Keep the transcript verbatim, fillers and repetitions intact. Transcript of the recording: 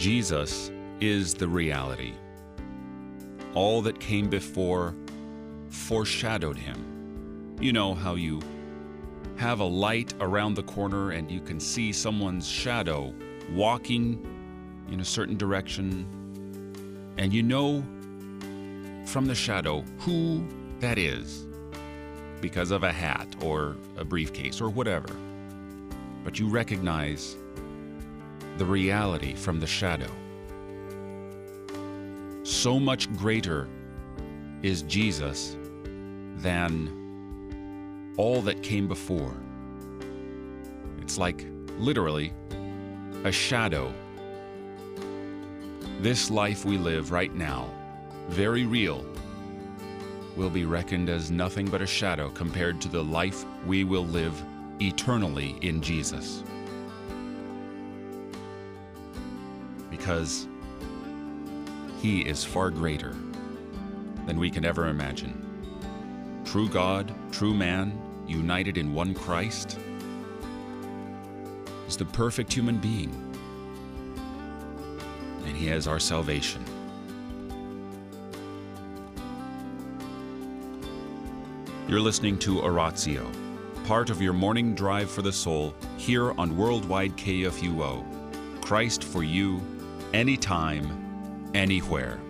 Jesus is the reality. All that came before foreshadowed him. You know how you have a light around the corner and you can see someone's shadow walking in a certain direction, and you know from the shadow who that is because of a hat or a briefcase or whatever. But you recognize the reality from the shadow. So much greater is Jesus than all that came before. It's like literally a shadow. This life we live right now, very real, will be reckoned as nothing but a shadow compared to the life we will live eternally in Jesus. Because He is far greater than we can ever imagine. True God, true man, united in one Christ, is the perfect human being, and He is our salvation. You're listening to Oratio, part of your morning drive for the soul, here on Worldwide K F U O. Christ for you, anytime, anywhere.